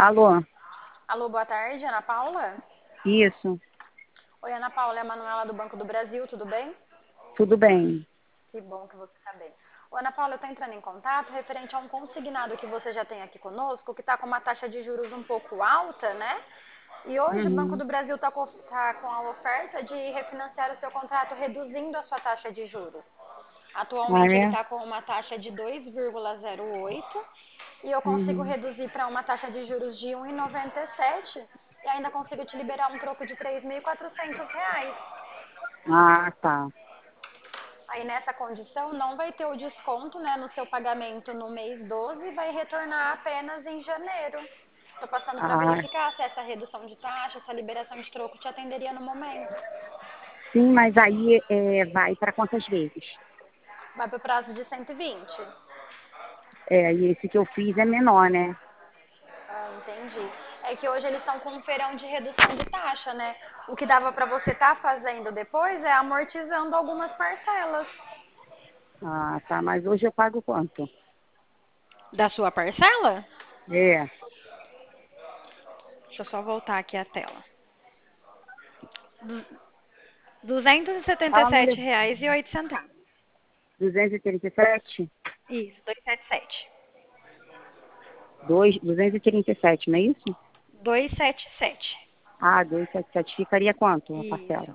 Alô, Alô, boa tarde, Ana Paula? isso, Oi, Ana Paula, é a Manuela do Banco do Brasil, tudo bem? tudo bem. Que bom que você está bem. Ô, Ana Paula, eu estou entrando em contato referente a um consignado que você já tem aqui conosco, que está com uma taxa de juros um pouco alta, né? E hoje o Banco Uhum. do Brasil está com a oferta de refinanciar o seu contrato reduzindo a sua taxa de juros. Ah, Atualmente ele é? está com uma taxa de 2,08 e eu consigo Uhum. reduzir para uma taxa de juros de 1,97 e ainda consigo te liberar um troco de R$ 3.400. Ah, tá. Aí nessa condição não vai ter o desconto, né, no seu pagamento no mês 12 e vai retornar apenas em janeiro. Estou passando para Ah, verificar se essa redução de taxa, essa liberação de troco te atenderia no momento. sim, mas aí vai para quantas vezes? Vai para o prazo de 120. E esse que eu fiz é menor, né? Ah, entendi. É que hoje eles estão com um feirão de redução de taxa, né? O que dava para você estar fazendo depois é amortizando algumas parcelas. Ah, tá, mas hoje eu pago quanto? Da sua parcela? É, Deixa eu só voltar aqui a tela. Duzentos e setenta e fala no sete reais e oito centavos. 237? Isso, 277. 237, não é isso? 277. Ah, 277 ficaria quanto a parcela? Isso.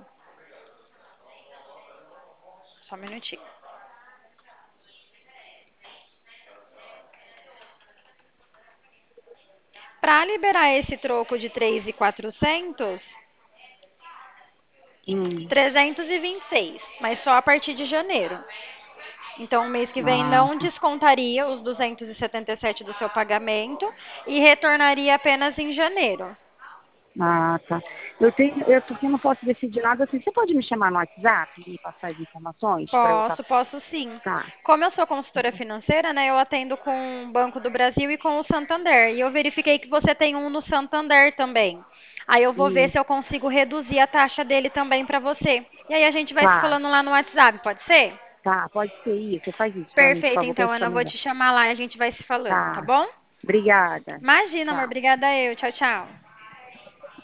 Só um minutinho. Para liberar esse troco de 3.400, Hum. 326, mas só a partir de janeiro. Então, o mês que vem Ah, não tá. descontaria os 277 do seu pagamento e retornaria apenas em janeiro. Ah, tá. Porque não posso decidir nada assim. Você pode me chamar no WhatsApp e passar as informações para eu estar. Posso sim. Tá. Como eu sou consultora financeira, né, eu atendo com o Banco do Brasil e com o Santander. E eu verifiquei que você tem um no Santander também. Aí eu vou ver Isso. se eu consigo reduzir a taxa dele também para você. E aí a gente vai se Tá, falando lá no WhatsApp, pode ser? tá, pode ser isso. Faz isso pra mim, por Perfeito, favor, que é então, isso que Ana, é eu vou melhor. te chamar lá e a gente vai se falando, tá Tá. bom? Obrigada. Imagina, amor. Tchau. Obrigada eu. Tchau, tchau.